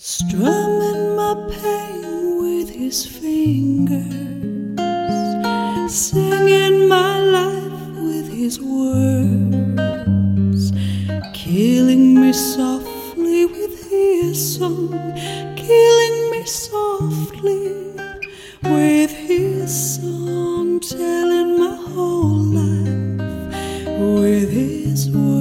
strumming my pain with his fingers, singing my life with his words, killing me softly with his song, killing me softly with his song, telling my whole life with his words.